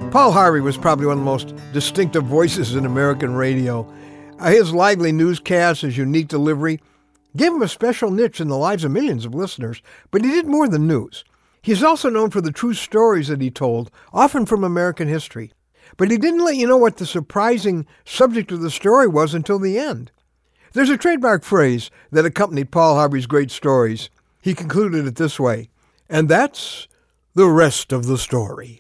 Paul Harvey was probably one of the most distinctive voices in American radio. His lively newscasts, his unique delivery, gave him a special niche in the lives of millions of listeners, but he did more than news. He's also known for the true stories that he told, often from American history. But he didn't let you know what the surprising subject of the story was until the end. There's a trademark phrase that accompanied Paul Harvey's great stories. He concluded it this way, and that's the rest of the story.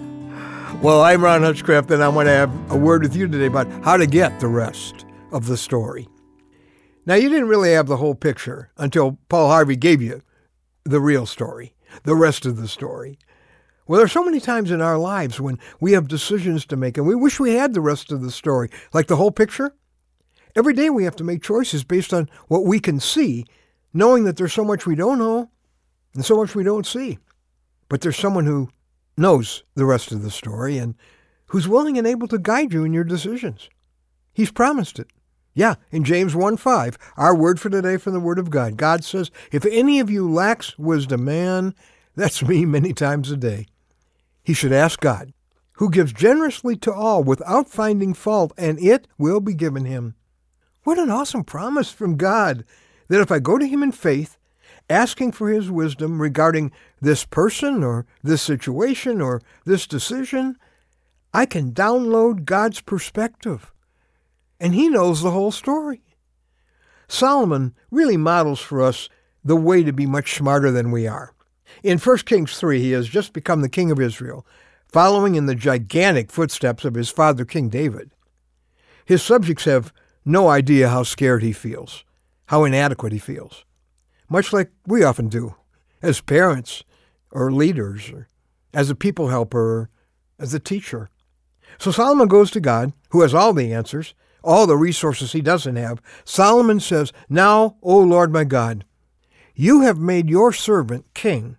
Well, I'm Ron Hutchcraft, and I want to have a word with you today about how to get the rest of the story. Now, you didn't really have the whole picture until Paul Harvey gave you the real story, the rest of the story. Well, there are so many times in our lives when we have decisions to make, and we wish we had the rest of the story, like the whole picture. Every day we have to make choices based on what we can see, knowing that there's so much we don't know and so much we don't see. But there's someone who knows the rest of the story and who's willing and able to guide you in your decisions. He's promised it. Yeah, in James 1:5, our word for today from the Word of God, God says, if any of you lacks wisdom, man, that's me many times a day, he should ask God, who gives generously to all without finding fault, and it will be given him. What an awesome promise from God, that if I go to him in faith, asking for his wisdom regarding this person or this situation or this decision, I can download God's perspective. And he knows the whole story. Solomon really models for us the way to be much smarter than we are. In 1 Kings 3, he has just become the king of Israel, following in the gigantic footsteps of his father, King David. His subjects have no idea how scared he feels, how inadequate he feels, much like we often do as parents or leaders, or as a people helper, or as a teacher. So Solomon goes to God, who has all the answers, all the resources he doesn't have. Solomon says, now, O Lord my God, you have made your servant king,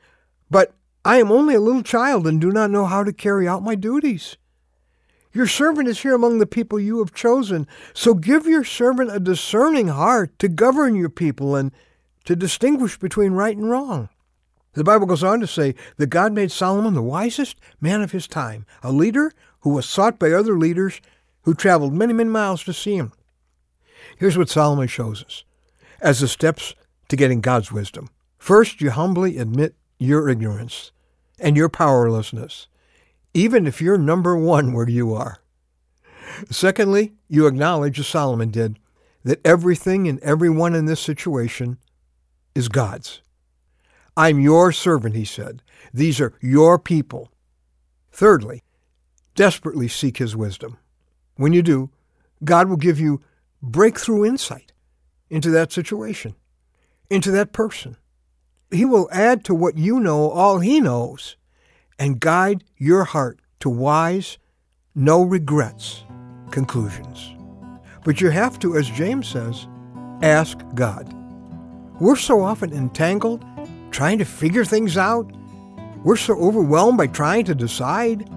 but I am only a little child and do not know how to carry out my duties. Your servant is here among the people you have chosen, so give your servant a discerning heart to govern your people and to distinguish between right and wrong. The Bible goes on to say that God made Solomon the wisest man of his time, a leader who was sought by other leaders who traveled many, many miles to see him. Here's what Solomon shows us as the steps to getting God's wisdom. First, you humbly admit your ignorance and your powerlessness, even if you're number one where you are. Secondly, you acknowledge, as Solomon did, that everything and everyone in this situation is God's. I'm your servant, he said. These are your people. Thirdly, desperately seek his wisdom. When you do, God will give you breakthrough insight into that situation, into that person. He will add to what you know all he knows and guide your heart to wise, no regrets conclusions. But you have to, as James says, ask God. We're so often entangled trying to figure things out. We're so overwhelmed by trying to decide.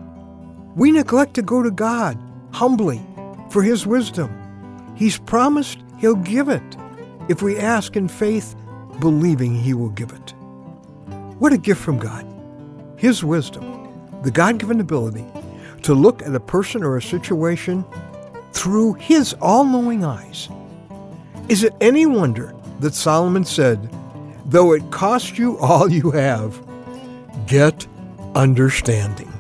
We neglect to go to God humbly for his wisdom. He's promised he'll give it if we ask in faith, believing he will give it. What a gift from God. His wisdom, the God-given ability to look at a person or a situation through his all-knowing eyes. Is it any wonder that Solomon said, though it cost you all you have, get understanding.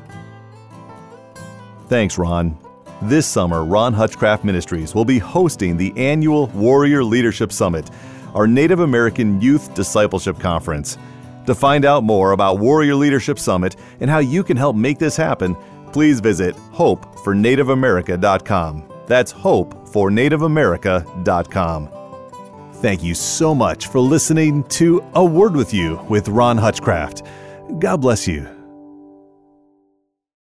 Thanks, Ron. This summer, Ron Hutchcraft Ministries will be hosting the annual Warrior Leadership Summit, our Native American Youth Discipleship Conference. To find out more about Warrior Leadership Summit and how you can help make this happen, please visit hopefornativeamerica.com. That's hopefornativeamerica.com. Thank you so much for listening to A Word with You with Ron Hutchcraft. God bless you.